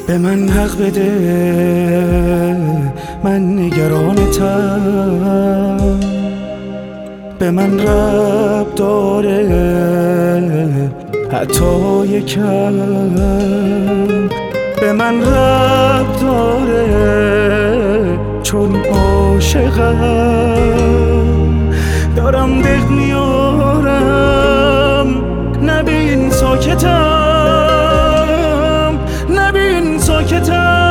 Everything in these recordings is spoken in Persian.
به من حق بده، من نگرانتم. به من رب داره حتی یکم، به من رب داره چون عاشقم. دارم دق میارم، نبین ساکتم، نبین ساکتم.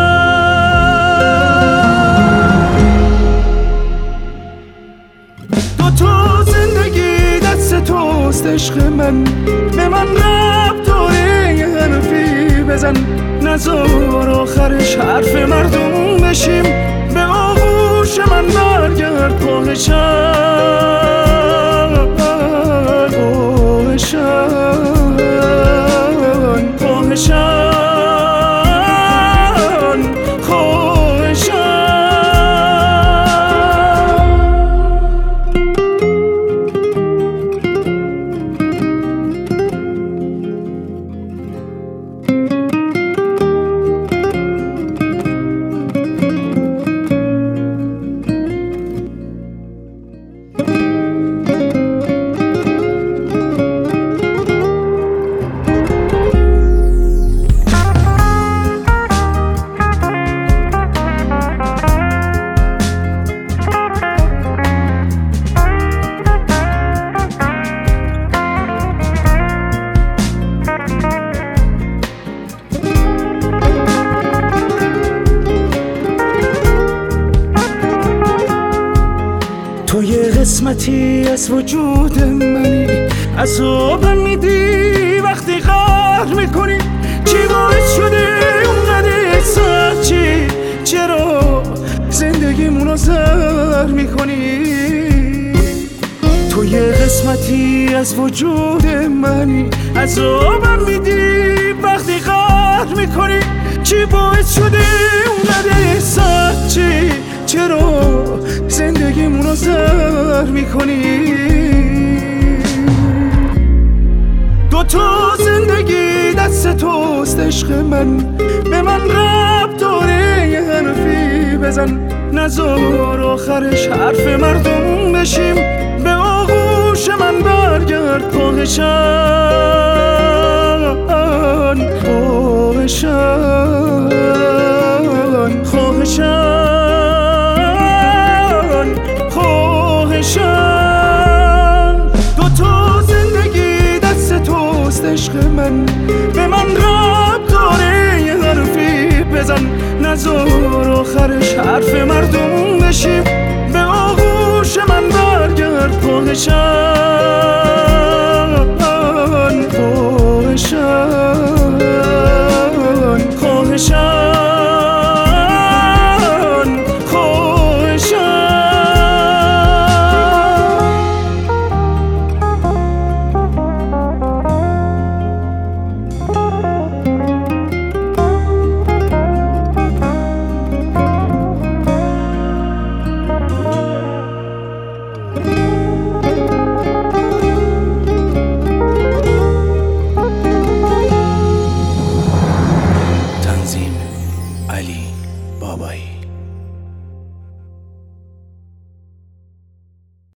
تو زندگی دست توست عشق من، به من رب داره یه حرفی بزن، نذار آخرش حرف مردم بشیم. به آغوش من برگرد پاهشان، پاهشان، پاهشان، تو یه قسمتی از وجود منی، عذابم میدی وقتی قهر میکنی. چی باعث شده اونقدر سخت چی؟ چرا زندگیمونو زهر میکنی؟ تو یه قسمتی از وجود منی، عذابم میدی وقتی قهر میکنی. چی باعث شده اونقدر سخت چی؟ چرا زندگیمونو زهر میکنی؟ تو زندگی دست توست عشق من، به من رب داره یه حرفی بزن، نذار آخرش حرف مردم بشیم. به آغوش من برگرد پاهشان، پاهشان، خواهشان، خواهشان. تو زندگی دست توست عشق من، به من رب داره یه حرفی بزن، نذار آخرش حرف مردم بشیم. به آغوش من برگرد پاهشان، پاهشان، خواهشان، خواهشان. علی بابایی.